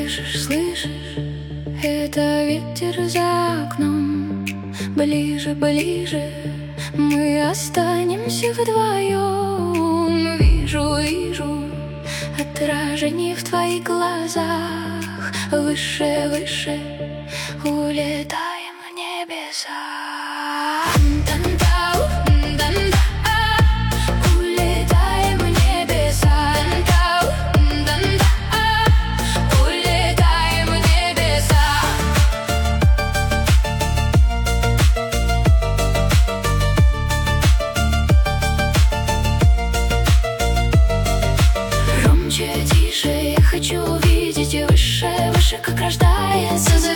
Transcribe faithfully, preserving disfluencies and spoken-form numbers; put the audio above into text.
Слышишь, слышишь, это ветер за окном. Ближе, ближе, мы останемся вдвоем. Вижу, вижу отражение в твоих глазах. Выше, выше улетаем в небеса. Тише, я хочу увидеть выше, выше, как рождается